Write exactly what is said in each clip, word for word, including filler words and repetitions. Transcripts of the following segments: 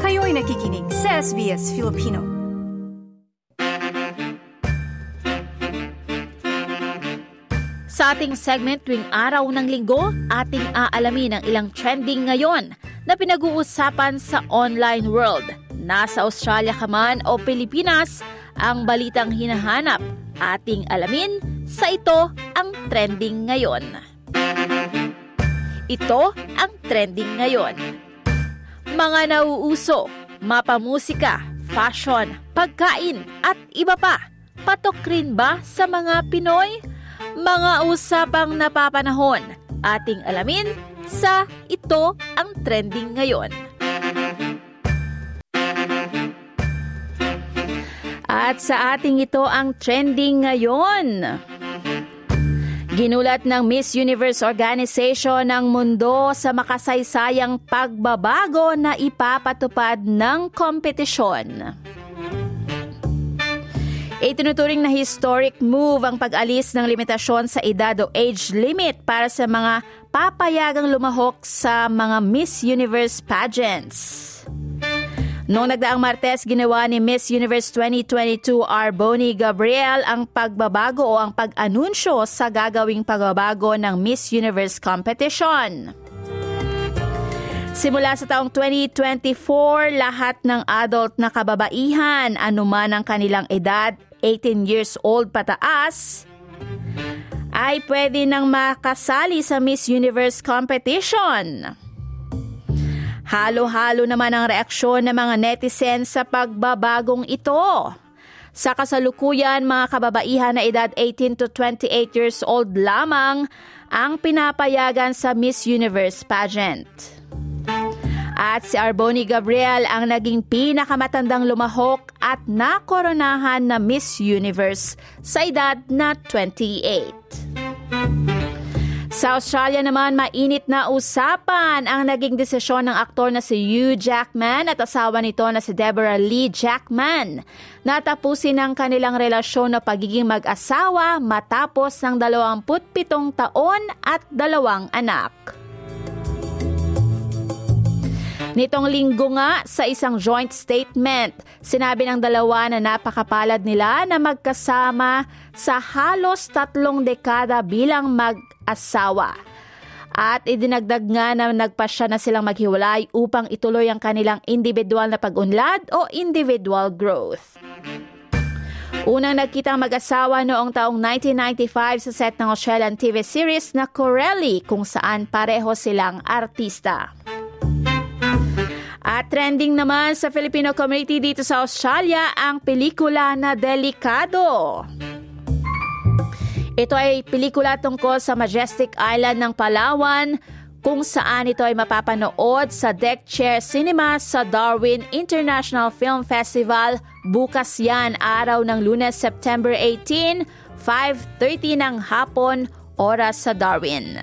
Kayo'y nakikinig sa S B S Filipino. Sa ating segment tuwing araw ng linggo, ating aalamin ang ilang trending ngayon na pinag-uusapan sa online world. Nasa Australia ka man o Pilipinas, ang balitang hinahanap, ating alamin sa Ito ang Trending Ngayon. Ito ang Trending Ngayon. Mga nauuso, mapamusika, fashion, pagkain at iba pa. Patok rin ba sa mga Pinoy? Mga usapang napapanahon, ating alamin sa Ito ang Trending Ngayon. At sa ating Ito ang Trending Ngayon, ginulat ng Miss Universe Organization ng mundo sa makasaysayang pagbabago na ipapatupad ng kompetisyon. Itinuturing na historic move ang pag-alis ng limitasyon sa edad o age limit para sa mga papayagang lumahok sa mga Miss Universe pageants. Noong nagdaang Martes, ginawa ni Miss Universe twenty twenty-two Arboni Gabriel ang pagbabago o ang pag-anunsyo sa gagawing pagbabago ng Miss Universe competition. Simula sa taong twenty twenty-four, lahat ng adult na kababaihan, anuman ang kanilang edad, eighteen years old pataas, ay pwede nang makasali sa Miss Universe competition. Halo-halo naman ang reaksyon ng mga netizens sa pagbabagong ito. Sa kasalukuyan, mga kababaihan na edad eighteen to twenty-eight years old lamang ang pinapayagan sa Miss Universe pageant. At si Arboni Gabriel ang naging pinakamatandang lumahok at nakoronahan na Miss Universe sa edad na twenty-eight. Sa Australia naman, mainit na usapan ang naging desisyon ng aktor na si Hugh Jackman at asawa nito na si Deborah Lee Jackman na tapusin ang kanilang relasyon na pagiging mag-asawa matapos ng dalawampu't pitong taon at dalawang anak. Nitong linggo nga, sa isang joint statement, sinabi ng dalawa na napakapalad nila na magkasama sa halos tatlong dekada bilang mag-asawa. At idinagdag nga na nagpasya na silang maghiwalay upang ituloy ang kanilang individual na pag-unlad o individual growth. Unang nagkita ang mag-asawa noong taong nineteen ninety-five sa set ng Australian T V series na Corelli, kung saan pareho silang artista. At trending naman sa Filipino community dito sa Australia ang pelikula na Delikado. Ito ay pelikula tungkol sa Majestic Island ng Palawan, kung saan ito ay mapapanood sa Deck Chair Cinema sa Darwin International Film Festival. Bukas yan, araw ng Lunes, September eighteenth, five thirty ng hapon, oras sa Darwin.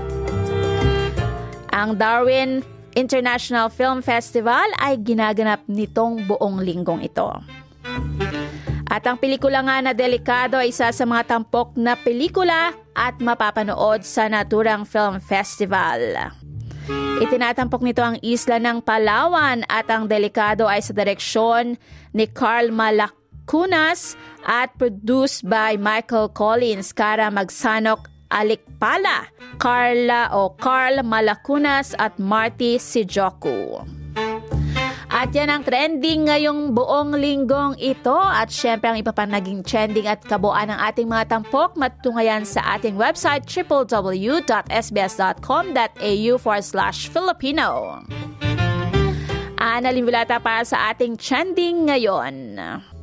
Ang Darwin International Film Festival ay ginaganap nitong buong linggong ito. At ang pelikula nga na Delikado ay isa sa mga tampok na pelikula at mapapanood sa naturang film festival. Itinatampok nito ang isla ng Palawan at ang Delikado ay sa direksyon ni Carl Malacunas at produced by Michael Collins, Kara Magsanok Alikpala, Carla o Carl Malacunas at Marty Sijoku. At yan ang trending ngayong buong linggong ito. At syempre ang iba pa naging trending at kabuuan ng ating mga tampok matunghayan sa ating website w w w dot s b s dot com dot a u forward slash Filipino. Ana Limbulata para sa ating trending ngayon.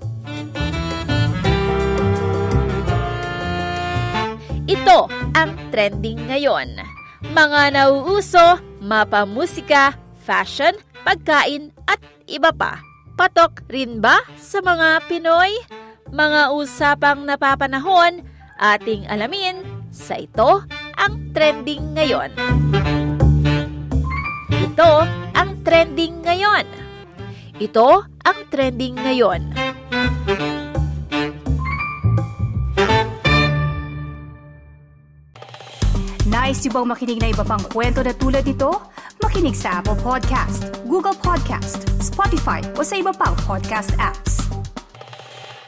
Ito ang trending ngayon. Mga nauuso, mapamusika, fashion, pagkain at iba pa. Patok rin ba sa mga Pinoy? Mga usapang napapanahon, ating alamin sa Ito ang Trending Ngayon. Ito ang Trending Ngayon. Ito ang Trending Ngayon. Nice yung bang makinig na iba pang kwento na tulad ito? makinig sa Apple Podcast, Google Podcast, Spotify o sa iba pang podcast apps.